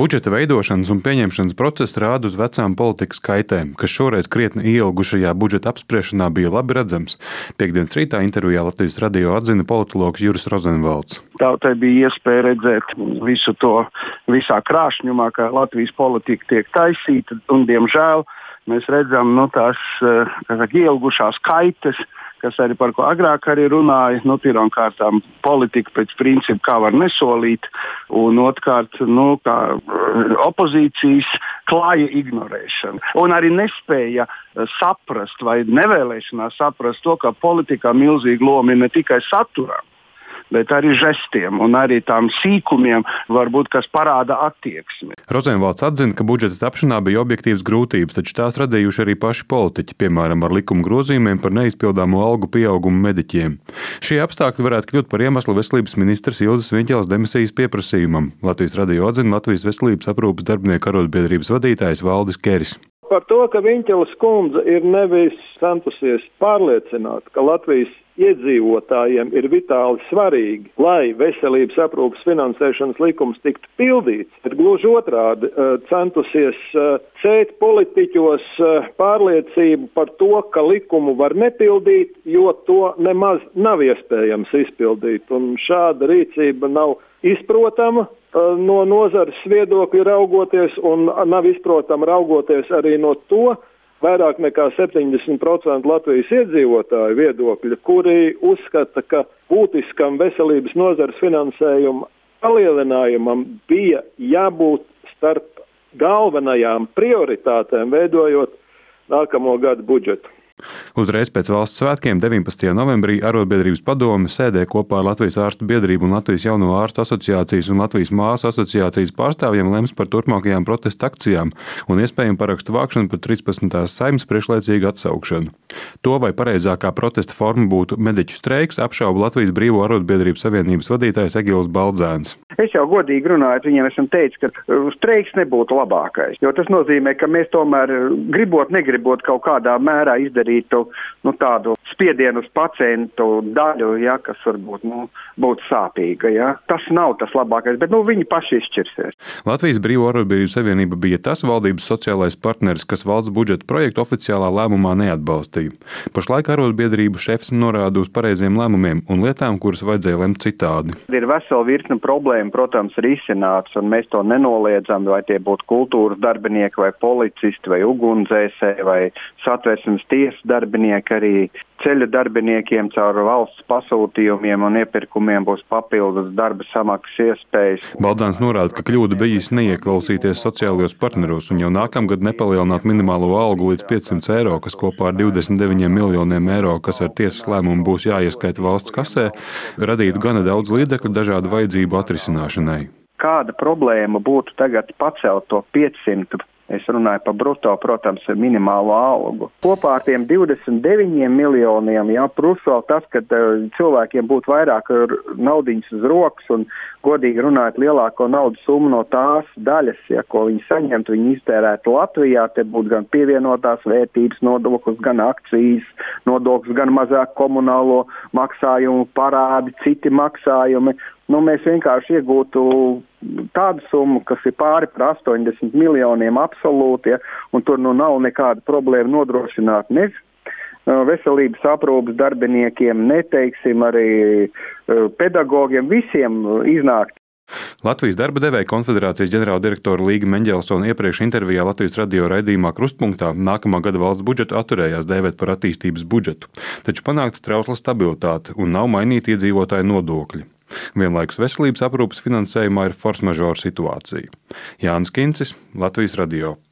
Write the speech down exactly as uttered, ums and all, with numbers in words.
Budžeta veidošanas un pieņemšanas process rāda uz vecām politikas kaitēm, kas šoreiz krietni ielgušajā budžeta apspriešanā bija labi redzams. Piektdienas rītā intervijā Latvijas radio atzina politologs Juris Rozenvalds. Tautai bija iespēja redzēt visu to visā krāšņumā, kā Latvijas politika tiek taisīta, un diemžēl mēs redzam nu, tās kā, ielgušās kaites, kas arī par ko agrāk arī runāja, nu, pirmkārtām politika pēc principa, kā var nesolīt, un otrkārt, nu, kā opozīcijas klāja ignorēšana. Un arī nespēja saprast vai nevēlēšanās saprast to, ka politikā milzīga loma ir ne tikai saturā, bet arī žestiem un arī tām sīkumiem, varbūt, kas parāda attieksmi. Rozenvalds atzina, ka budžeta tapšanā bija objektīvas grūtības, taču tās radījuši arī paši politiķi, piemēram, ar likuma grozījumiem par neizpildāmo algu pieaugumu mediķiem. Šie apstākļi varētu kļūt par iemeslu veselības ministres Ilzes Viņķeles demisijas pieprasījumam. Latvijas radio atzina Latvijas veselības aprūpes darbinieku arotbiedrības vadītājs Valdis Keris. Par to, ka Viņķeles kundze ir nevis centusies pārliecināt, ka Latvijas iedzīvotājiem ir vitāli svarīgi, lai veselības aprūpes finansēšanas likums tiktu pildīts, bet gluži otrādi centusies cēt politiķos pārliecību par to, ka likumu var nepildīt, jo to nemaz nav iespējams izpildīt. Un šāda rīcība nav izprotama no nozares viedokļa raugoties un nav izprotama raugoties arī no to, vairāk nekā septiņdesmit procenti Latvijas iedzīvotāju viedokļa, kuri uzskata, ka būtiskam veselības nozares finansējuma palielinājumam bija jābūt starp galvenajām prioritātēm, veidojot nākamo gadu budžetu. Uzreiz pēc valsts svētkiem deviņpadsmitajā novembrī arotbiedrības padome sēdē kopā ar Latvijas ārstu biedrību un Latvijas jauno ārstu asociācijas un Latvijas māsu asociācijas pārstāvjiem lems par turpmākajām protesta akcijām un iespējamu parakstu vākšanu par trīspadsmitās Saeimas priekšlaicīgu atsaukšanu. To, vai pareizākā protesta forma būtu mediķu streiks, apšauba Latvijas Brīvo arotbiedrības savienības vadītājs Egils Baldzēns. Es jau godīgi runāju, viņiem esam teicis, ka streiks nebūtu labākais, jo tas nozīmē, ka mēs tomēr gribot, negribot kaut kādā mērā izdarītu nu, tādu spiedienu uz pacientu daļu, ja, kas varbūt nu, būtu sāpīga. Ja. Tas nav tas labākais, bet nu, viņi paši izšķirsies. Latvijas Brīvo arotbiedrības savienība bija tas valdības sociālais partneris, kas valsts budžeta projektu oficiālā lēmumā neatbalstīja. Pašlaik arotbiedrību šefs norāda uz pareiziem lēmumiem un lietām, kuras vajadzēja lemt citādi. Ir vesela virkne problēma, protams, risināts, un mēs to nenoliedzam, vai tie būtu kultūras darbinieki, vai policisti, vai ugunsdzēsēji, vai satversmes tiesas darbinieki, arī ceļu darbiniekiem caur valsts pasūtījumiem un iepirkumiem būs papildus darba samaksas iespējas. Baldzēns norāda, ka kļūda bijis neieklausīties sociālajos partneros un jau nākamgad nepalielināt minimālo algu līdz piecsimt eiro, kas kopā ar divdesmit deviņiem miljoniem eiro, kas ar tiesas lēmumu būs jāieskaita valsts kasē, radītu gana daudz līdzekļu dažādu vajadzību atrisināšanai. Kāda problēma būtu tagad pacelt to piecsimt? Es runāju par bruto, protams, minimālo algu. Kopā ar tiem divdesmit deviņiem miljoniem, jā, plus vēl tas, ka uh, cilvēkiem būtu vairāk naudiņas uz rokas un, godīgi runājot, lielāko naudas summu no tās daļas, ja, ko viņi saņemtu, viņi iztērētu Latvijā, te būtu gan pievienotās vērtības nodoklis, gan akcijas nodoklis, gan mazāk komunālo maksājumu parādi, citi maksājumi. Nu, mēs vienkārši iegūtu tādu summu, kas ir pāri par astoņdesmit miljoniem absolūti, ja, un tur nu nav nekāda problēma nodrošināt ne veselības aprūpes darbiniekiem, neteiksim arī pedagogiem, visiem iznākt. Latvijas darba devēja konfederācijas ģenerāldirektora Līga Meņģelsona iepriekš intervijā Latvijas radio raidījumā Krustpunktā nākamā gada valsts budžetu atturējās dēvēt par attīstības budžetu, taču panākta trausla stabilitāte un nav mainīti iedzīvotāju nodokļi. Vienlaikus veselības aprūpes finansējumā ir force majeure situācija. Jānis Kincis, Latvijas radio.